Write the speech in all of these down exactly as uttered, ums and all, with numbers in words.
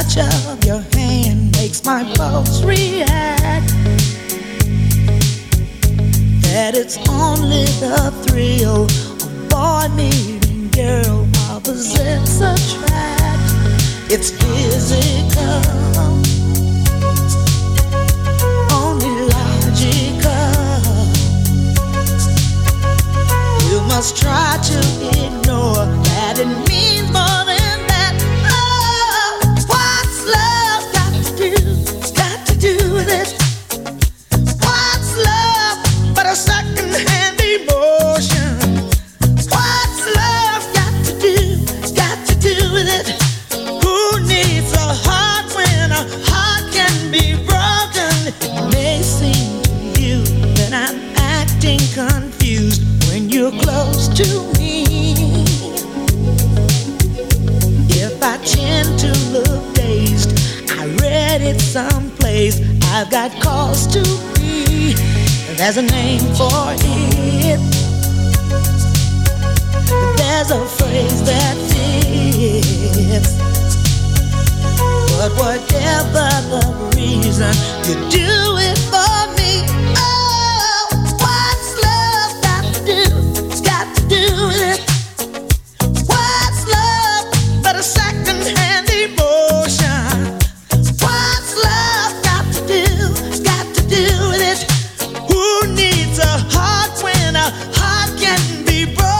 touch of your hand makes my pulse react. That it's only the thrill of boy meeting girl, opposites attract. It's physical, only logical. You must try to ignore that it means more than that. Oh, what's love got to do? Got to do with it. What's love but a second-hand emotion? What's love got to do? Got to do with it. Who needs a heart when a heart can be broken? It may seem to you that I'm acting confused when you're close to me. If I tend to look dazed, I read it someplace. I've got cause to be. There's a name for it. There's a phrase that fits. But whatever the reason, you do it for me. Oh, what's love got to do? It's got to do with it. What's love but a second-hand emotion? What's love got to do? Got to do with it. Who needs a heart when a heart can be broken?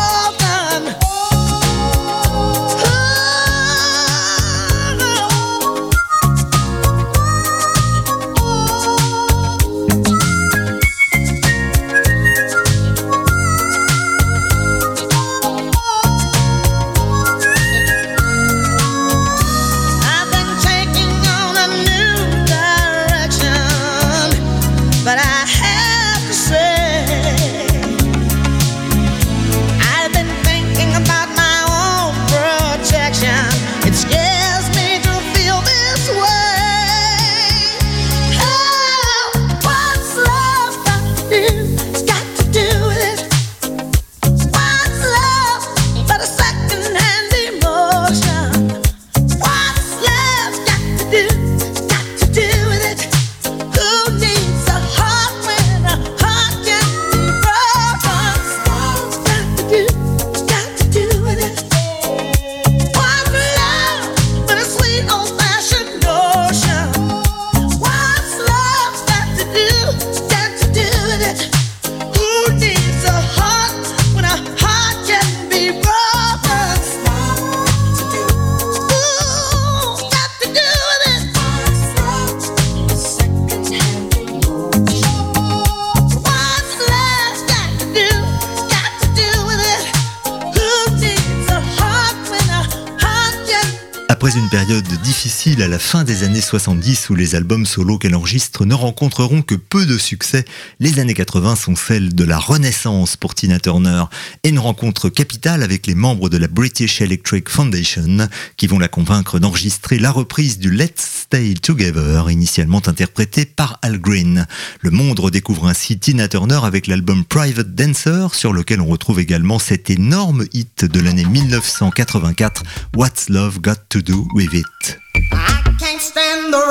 Après une période difficile à la fin des années soixante-dix où les albums solo qu'elle enregistre ne rencontreront que peu de succès, les années quatre-vingts sont celles de la renaissance pour Tina Turner et une rencontre capitale avec les membres de la British Electric Foundation qui vont la convaincre d'enregistrer la reprise du Let's Stay Together, initialement interprétée par Al Green. Le monde redécouvre ainsi Tina Turner avec l'album Private Dancer, sur lequel on retrouve également cet énorme hit de l'année dix-neuf cent quatre-vingt-quatre, What's Love Got to Do With It. I can't stand the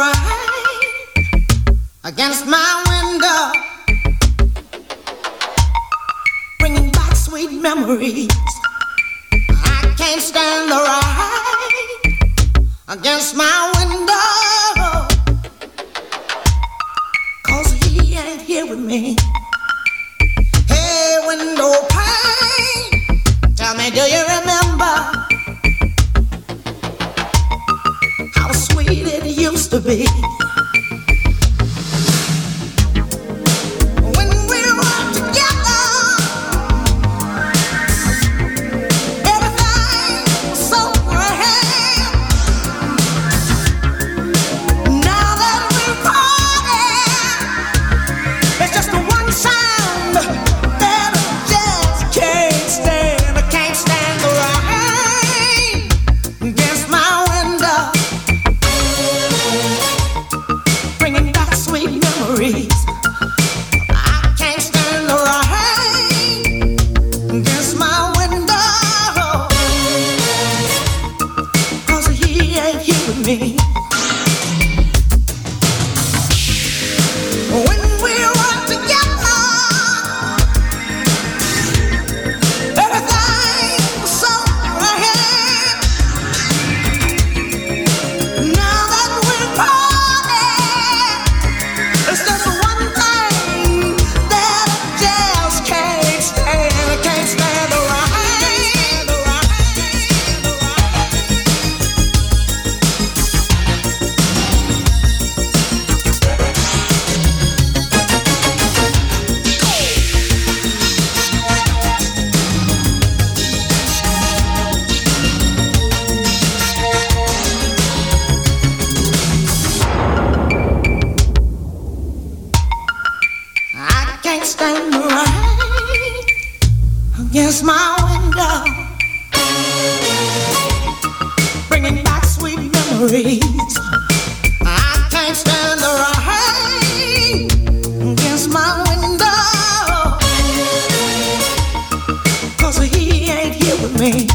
rain against my window, bringing back sweet memories. I can't stand the rain against my window, 'cause he ain't here with me. Hey, window pane, tell me, do you remember how sweet it used to be? When we were together, everything was so grand. Now that we're parted, it's just the one sound that I just can't stand. I can't stand the rain against my window. against my window, bringing back sweet memories. I can't stand the rain against my window, 'cause he ain't here with me.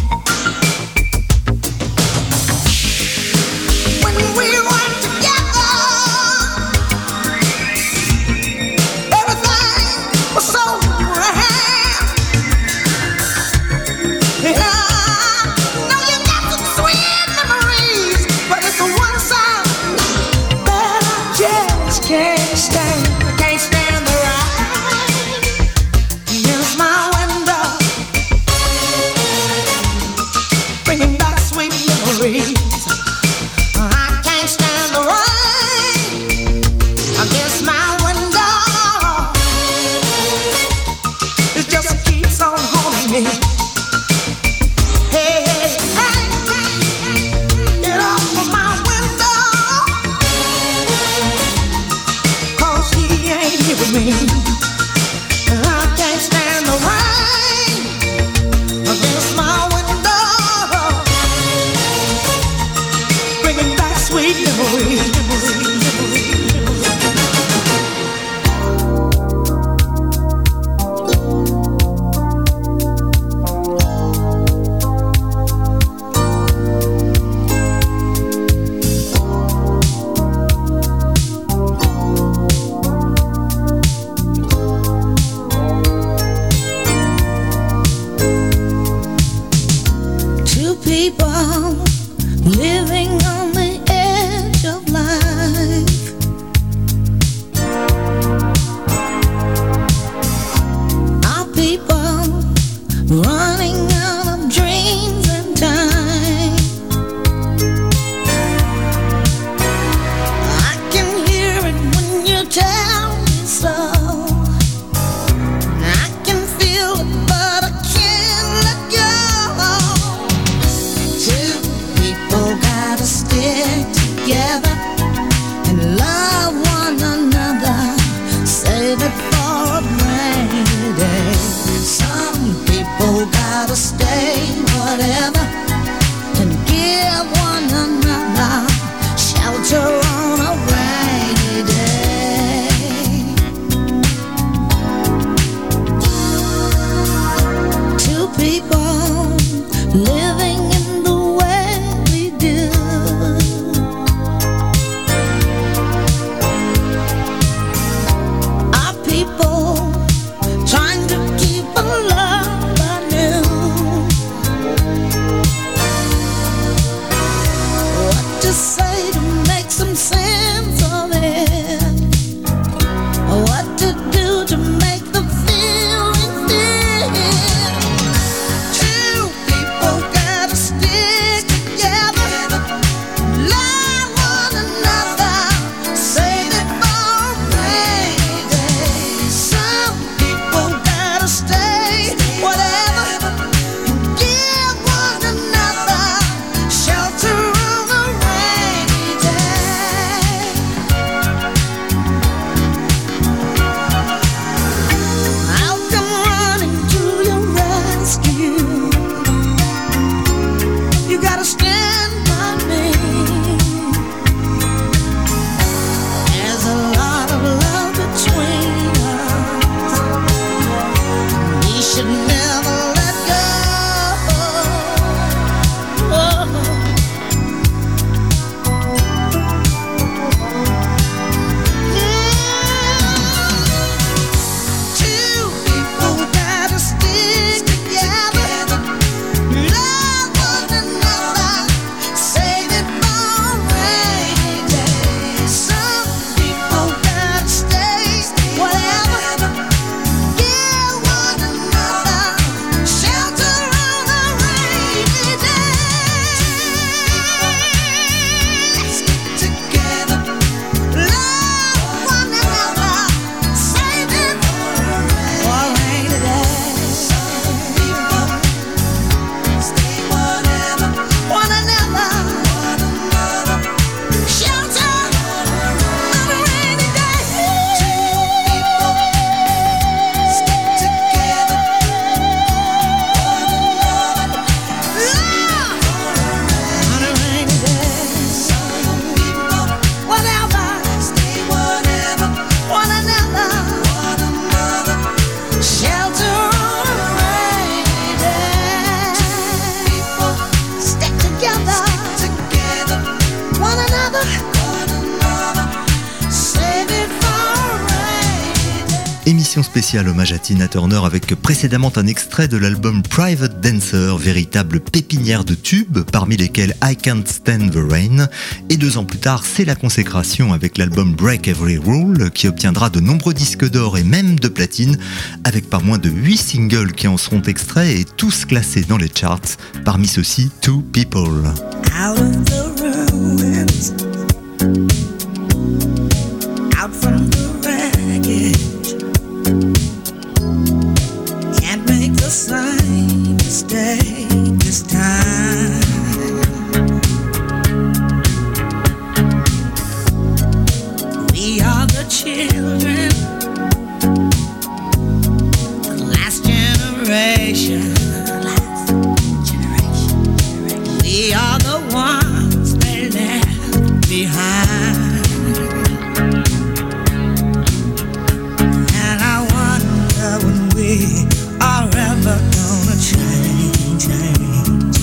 Give one another édition spéciale hommage à Tina Turner avec précédemment un extrait de l'album Private Dancer, véritable pépinière de tubes parmi lesquels I Can't Stand the Rain. Et deux ans plus tard, c'est la consécration avec l'album Break Every Rule qui obtiendra de nombreux disques d'or et même de platine avec pas moins de huit singles qui en seront extraits et tous classés dans les charts. Parmi ceux-ci, Two People. Out of the ruins, out from the wreckage, can't make the same mistake this time. We are the children, the last generation. We are the ones they left behind. And I wonder when we are ever gonna change, change.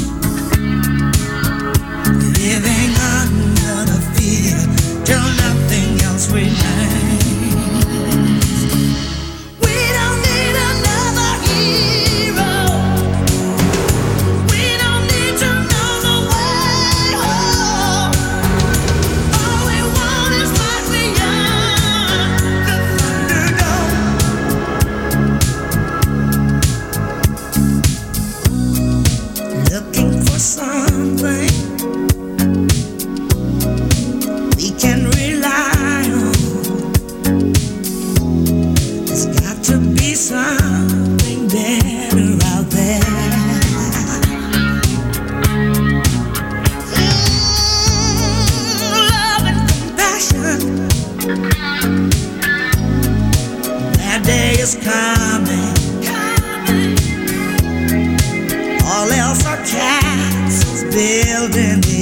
Living under the fear till nothing else remains. We don't need another hero. We don't need to know the way home. All we want is life beyond the Thunderdome. Looking for something we can rely on. There's got to be something better out there. Mm, love and compassion. That day is coming. All else are castles built in the